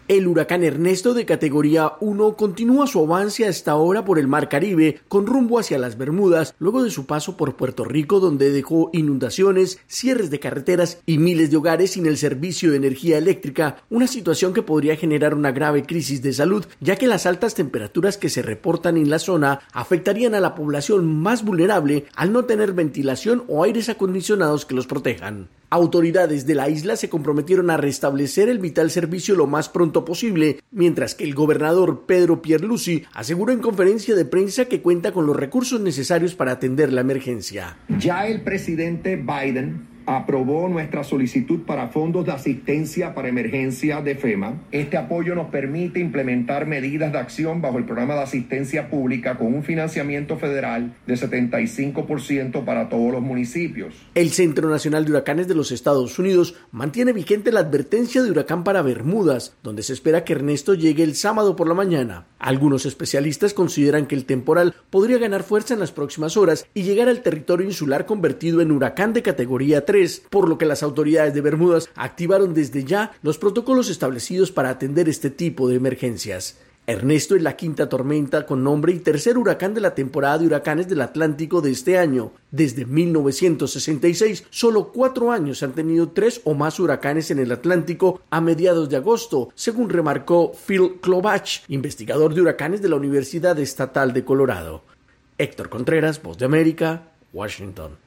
El huracán Ernesto de categoría 1 continúa su avance hasta ahora por el Mar Caribe con rumbo hacia las Bermudas, luego de su paso por Puerto Rico, donde dejó inundaciones, cierres de carreteras y miles de hogares sin el servicio de energía eléctrica, una situación que podría generar una grave crisis de salud, ya que las altas temperaturas que se reportan en la zona afectarían a la población más vulnerable al no tener ventilación o aires acondicionados que los protejan. Autoridades de la isla se comprometieron a restablecer el vital servicio lo más pronto posible, mientras que el gobernador Pedro Pierluisi aseguró en conferencia de prensa que cuenta con los recursos necesarios para atender la emergencia. Ya el presidente Biden aprobó nuestra solicitud para fondos de asistencia para emergencia de FEMA. Este apoyo nos permite implementar medidas de acción bajo el programa de asistencia pública con un financiamiento federal de 75% para todos los municipios. El Centro Nacional de Huracanes de los Estados Unidos mantiene vigente la advertencia de huracán para Bermudas, donde se espera que Ernesto llegue el sábado por la mañana. Algunos especialistas consideran que el temporal podría ganar fuerza en las próximas horas y llegar al territorio insular convertido en huracán de categoría 3, por lo que las autoridades de Bermudas activaron desde ya los protocolos establecidos para atender este tipo de emergencias. Ernesto es la quinta tormenta con nombre y tercer huracán de la temporada de huracanes del Atlántico de este año. Desde 1966, solo 4 años han tenido 3 o más huracanes en el Atlántico a mediados de agosto, según remarcó Phil Klovach, investigador de huracanes de la Universidad Estatal de Colorado. Héctor Contreras, Voz de América, Washington.